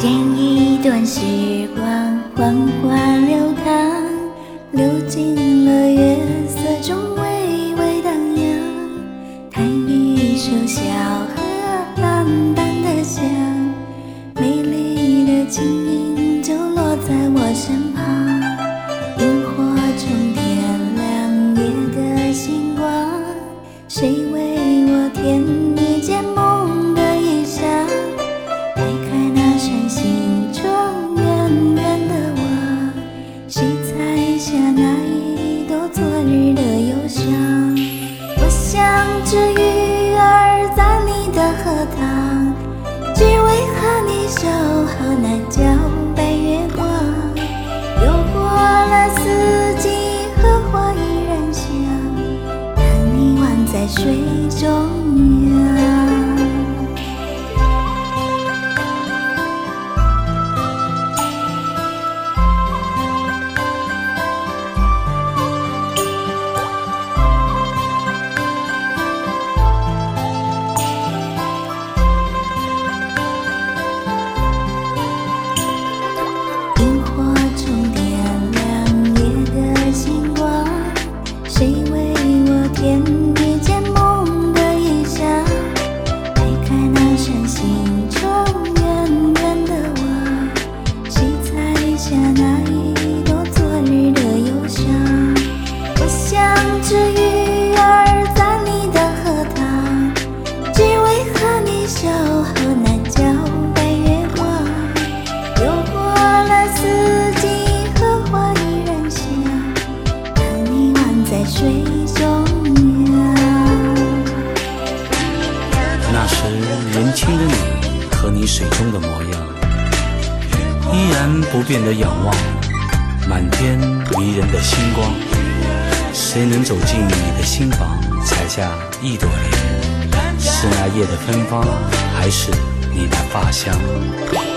前一段时光缓缓流淌，流进了月色中微微荡漾，弹一首小河淡淡的香，美丽的轻音就落在我身旁，萤火虫点亮夜的星光，谁为我添一件梦的衣裳，推开那扇心中远远的我，谁采下那一朵昨日的忧伤。我像只鱼儿在你的荷塘，只为和你守候那皎白月光，游过了四季，荷花依然香，等你宛在水中央。萤火虫点亮夜的星光，谁为我添一件梦的衣裳，推开那扇心中远远的我，谁采下那一朵昨日的忧伤。我像只鱼儿在你的荷塘，只为和你守候那皎白月光，游过了四季，荷花依然香，等你宛在水中央。 那时年轻的你和你水中的模样，依然不变地仰望满天迷人的星光。谁能走进你的心房，采下一朵莲？是那夜的芬芳，还是你的发香？